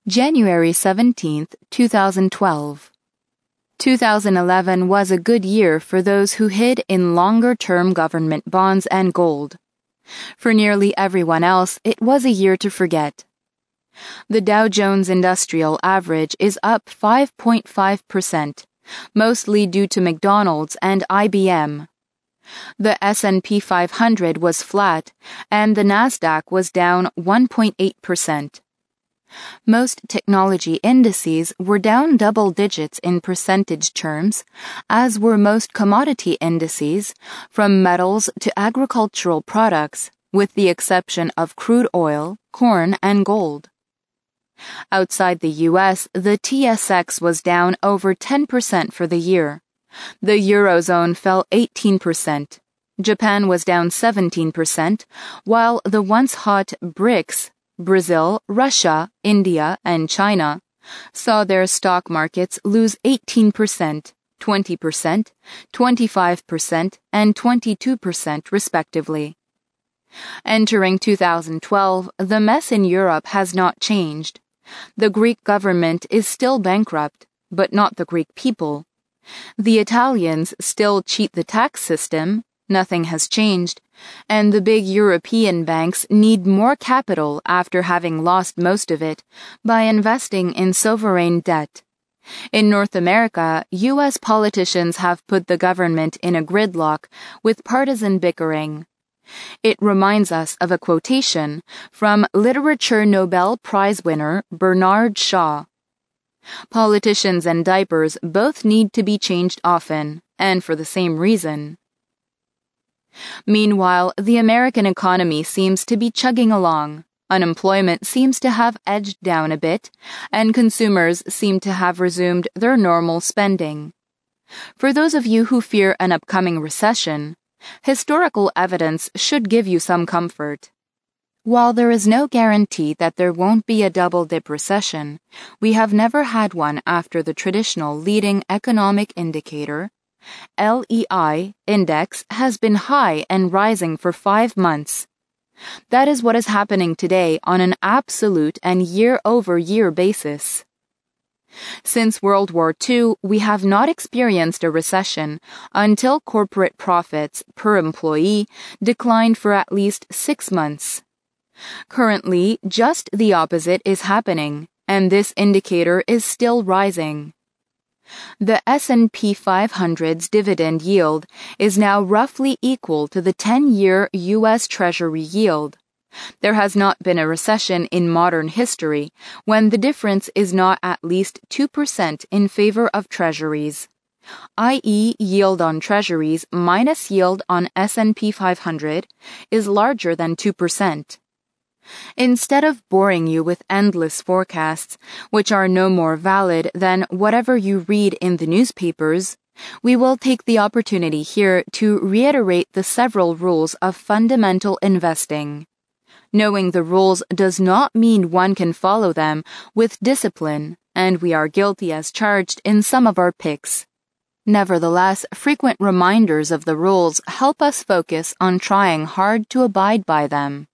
January 17, 2012. 2011 was a good year for those who hid in longer-term government bonds and gold. For nearly everyone else, it was a year to forget. The Dow Jones Industrial Average is up 5.5%, mostly due to McDonald's and IBM. The S&P 500 was flat, and the Nasdaq was down 1.8%. Most technology indices were down double digits in percentage terms, as were most commodity indices, from metals to agricultural products, with the exception of crude oil, corn, and gold. Outside the U.S., the TSX was down over 10% for the year. The Eurozone fell 18%. Japan was down 17%, while the once hot BRICS, Brazil, Russia, India, and China, saw their stock markets lose 18%, 20%, 25%, and 22% respectively. Entering 2012, the mess in Europe has not changed. The Greek government is still bankrupt, but not the Greek people. The Italians still cheat the tax system. Nothing has changed, and the big European banks need more capital after having lost most of it by investing in sovereign debt. In North America, U.S. politicians have put the government in a gridlock with partisan bickering. It reminds us of a quotation from Literature Nobel Prize winner Bernard Shaw. Politicians and diapers both need to be changed often, and for the same reason. Meanwhile, the American economy seems to be chugging along. Unemployment seems to have edged down a bit, and consumers seem to have resumed their normal spending. For those of you who fear an upcoming recession, historical evidence should give you some comfort. While there is no guarantee that there won't be a double-dip recession, we have never had one after the traditional leading economic indicator, LEI index, has been high and rising for 5 months. That is what is happening today on an absolute and year-over-year basis. Since World War II, we have not experienced a recession until corporate profits per employee declined for at least 6 months. Currently, just the opposite is happening, and this indicator is still rising. The S&P 500's dividend yield is now roughly equal to the 10-year U.S. Treasury yield. There has not been a recession in modern history when the difference is not at least 2% in favor of treasuries, i.e., yield on treasuries minus yield on S&P 500 is larger than 2%. Instead of boring you with endless forecasts, which are no more valid than whatever you read in the newspapers, we will take the opportunity here to reiterate the several rules of fundamental investing. Knowing the rules does not mean one can follow them with discipline, and we are guilty as charged in some of our picks. Nevertheless, frequent reminders of the rules help us focus on trying hard to abide by them.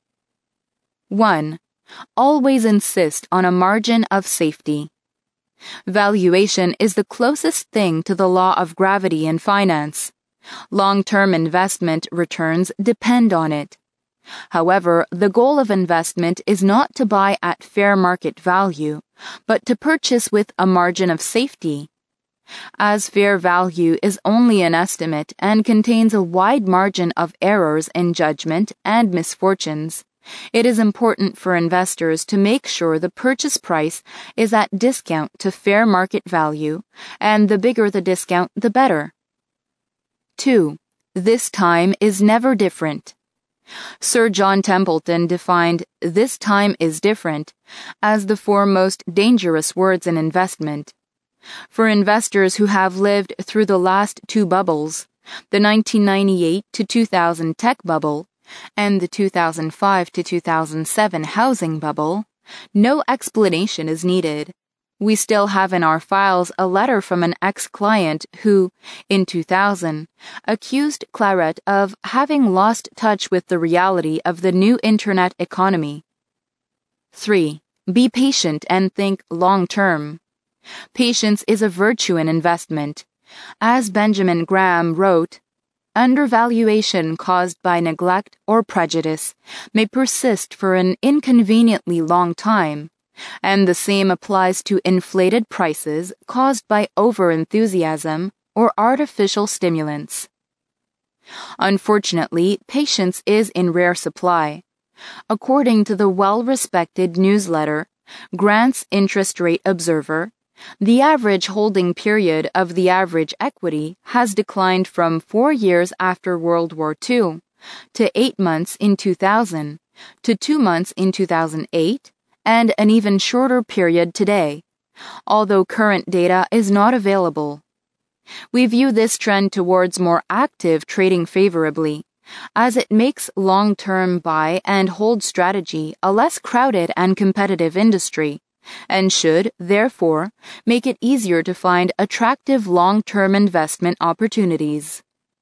1. Always insist on a margin of safety. Valuation is the closest thing to the law of gravity in finance. Long-term investment returns depend on it. However, the goal of investment is not to buy at fair market value, but to purchase with a margin of safety. As fair value is only an estimate and contains a wide margin of errors in judgment and misfortunes, it is important for investors to make sure the purchase price is at discount to fair market value, and the bigger the discount, the better. 2. This time is never different. Sir John Templeton defined "this time is different" as the 4 most dangerous words in investment. For investors who have lived through the last 2 bubbles, the 1998 to 2000 tech bubble, and the 2005 to 2007 housing bubble, no explanation is needed. We still have in our files a letter from an ex-client who, in 2000, accused Claret of having lost touch with the reality of the new internet economy. 3. Be patient and think long-term. Patience is a virtue in investment. As Benjamin Graham wrote, undervaluation caused by neglect or prejudice may persist for an inconveniently long time, and the same applies to inflated prices caused by over-enthusiasm or artificial stimulants. Unfortunately, patience is in rare supply. According to the well-respected newsletter, Grant's Interest Rate Observer, the average holding period of the average equity has declined from 4 years after World War II to 8 months in 2000 to 2 months in 2008 and an even shorter period today, although current data is not available. We view this trend towards more active trading favorably, as it makes long-term buy and hold strategy a less crowded and competitive industry, and should, therefore, make it easier to find attractive long-term investment opportunities.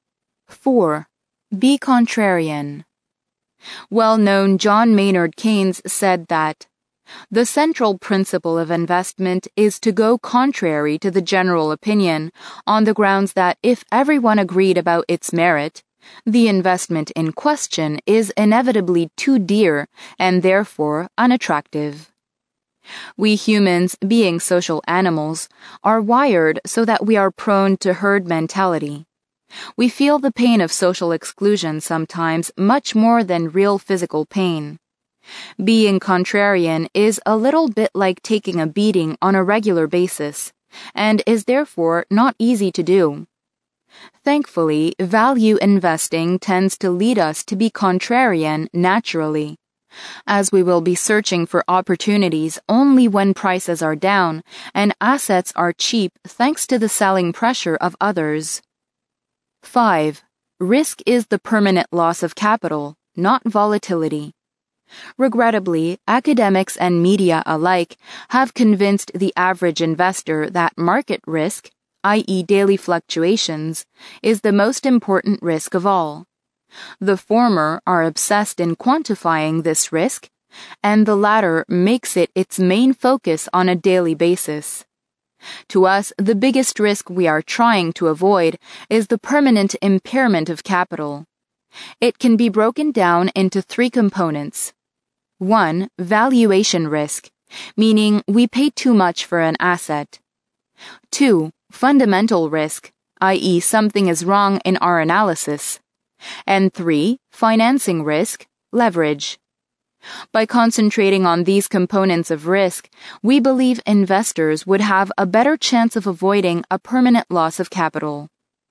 4. Be contrarian. Well-known John Maynard Keynes said that the central principle of investment is to go contrary to the general opinion on the grounds that if everyone agreed about its merit, the investment in question is inevitably too dear and therefore unattractive. We humans, being social animals, are wired so that we are prone to herd mentality. We feel the pain of social exclusion sometimes much more than real physical pain. Being contrarian is a little bit like taking a beating on a regular basis, and is therefore not easy to do. Thankfully, value investing tends to lead us to be contrarian naturally, as we will be searching for opportunities only when prices are down and assets are cheap thanks to the selling pressure of others. 5. Risk is the permanent loss of capital, not volatility. Regrettably, academics and media alike have convinced the average investor that market risk, i.e. daily fluctuations, is the most important risk of all. The former are obsessed in quantifying this risk, and the latter makes it its main focus on a daily basis. To us, the biggest risk we are trying to avoid is the permanent impairment of capital. It can be broken down into 3 components. 1. Valuation risk, meaning we pay too much for an asset. 2. Fundamental risk, i.e. something is wrong in our analysis. And 3. Financing risk, leverage. By concentrating on these components of risk, we believe investors would have a better chance of avoiding a permanent loss of capital.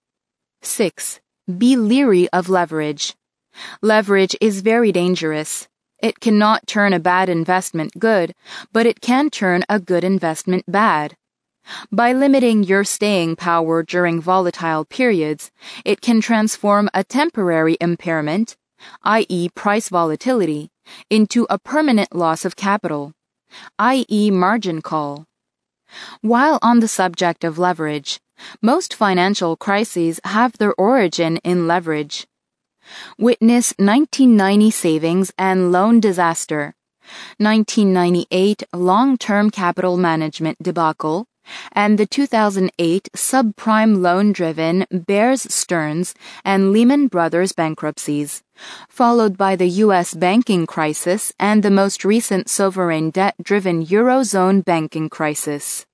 6. Be leery of leverage. Leverage is very dangerous. It cannot turn a bad investment good, but it can turn a good investment bad. By limiting your staying power during volatile periods, it can transform a temporary impairment, i.e. price volatility, into a permanent loss of capital, i.e. margin call. While on the subject of leverage, most financial crises have their origin in leverage. Witness 1990 savings and loan disaster, 1998 long-term capital management debacle, and the 2008 subprime loan-driven Bear Stearns and Lehman Brothers bankruptcies, followed by the U.S. banking crisis and the most recent sovereign debt-driven Eurozone banking crisis.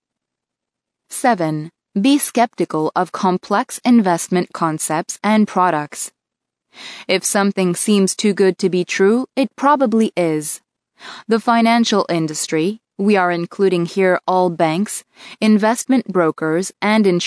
7. Be skeptical of complex investment concepts and products. If something seems too good to be true, it probably is. The financial industry, we are including here all banks, investment brokers, and insurance